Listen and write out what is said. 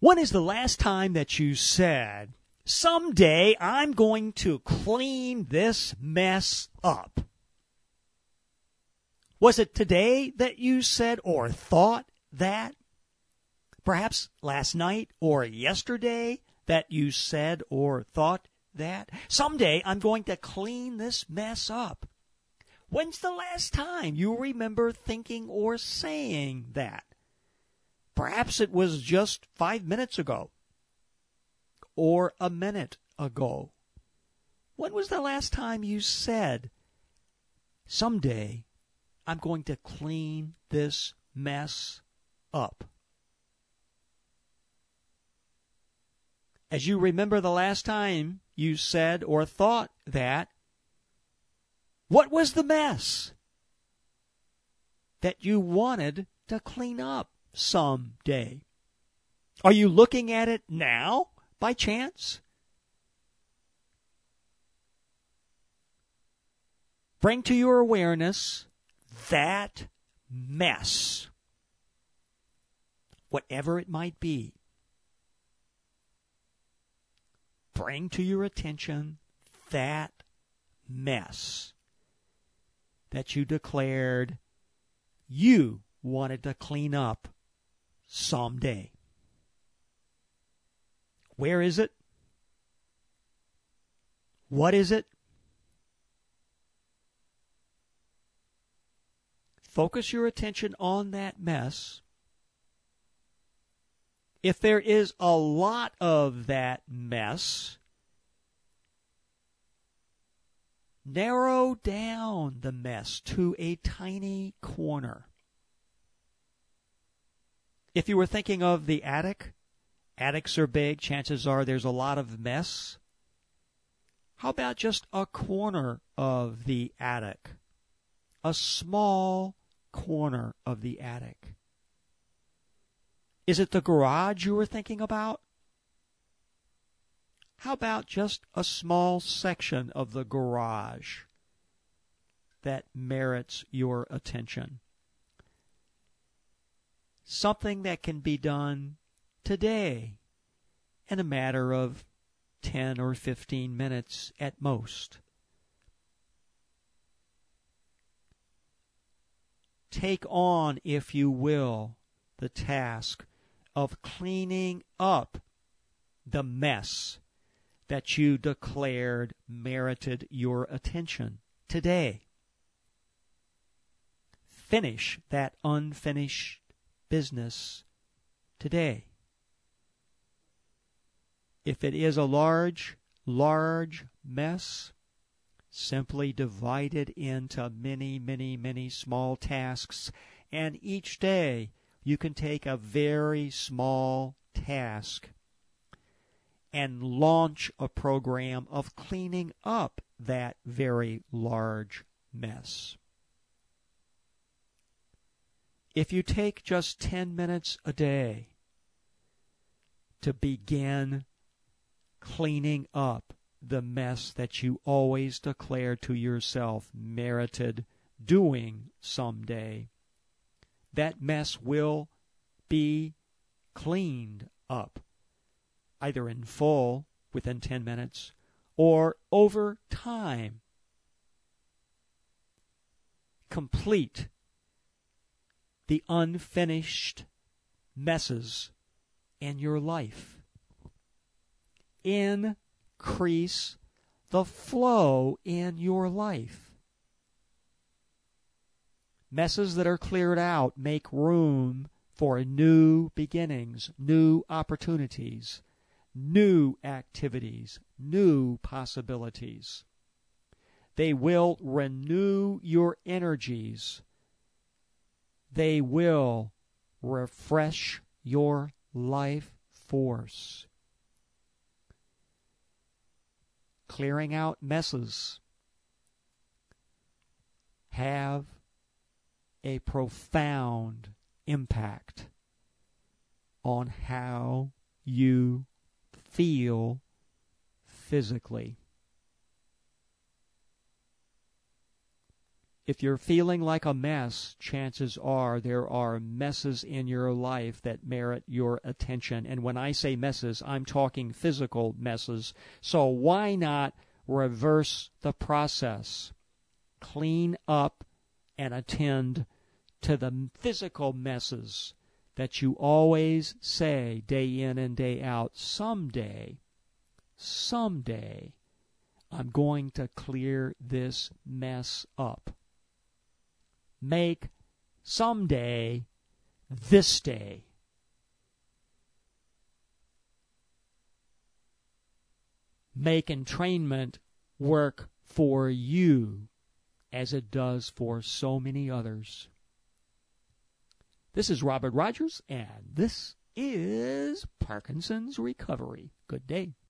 When is the last time that you said, someday I'm going to clean this mess up? Was it today that you said or thought that? Perhaps last night or yesterday that you said or thought that? Someday I'm going to clean this mess up. When's the last time you remember thinking or saying that? Perhaps it was just 5 minutes ago or a minute ago. When was the last time you said, someday I'm going to clean this mess up? As you remember the last time you said or thought that, what was the mess that you wanted to clean up someday? Are you looking at it now by chance? Bring to your awareness that mess, whatever it might be. Bring to your attention that mess that you declared you wanted to clean up someday. Where is it? What is it? Focus your attention on that mess. If there is a lot of that mess, narrow down the mess to a tiny corner. If you were thinking of the attic, attics are big, chances are there's a lot of mess. How about just a corner of the attic? A small corner of the attic. Is it the garage you were thinking about? How about just a small section of the garage that merits your attention? Something that can be done today in a matter of 10 or 15 minutes at most. Take on, if you will, the task of cleaning up the mess that you declared merited your attention today. Finish that unfinished business today. If it is a large mess, simply divide it into many small tasks, and each day you can take a very small task and launch a program of cleaning up that very large mess. If you take just 10 minutes a day to begin cleaning up the mess that you always declare to yourself merited doing someday, that mess will be cleaned up, either in full within 10 minutes or over time. Complete the unfinished messes in your life. Increase the flow in your life. Messes that are cleared out make room for new beginnings, new opportunities, new activities, new possibilities. They will renew your energies. They will refresh your life force. Clearing out messes have a profound impact on how you feel physically. If you're feeling like a mess, chances are there are messes in your life that merit your attention. And when I say messes, I'm talking physical messes. So why not reverse the process? Clean up and attend to the physical messes that you always say day in and day out, someday, I'm going to clear this mess up. Make someday this day. Make entrainment work for you as it does for so many others. This is Robert Rogers, and this is Parkinson's Recovery. Good day.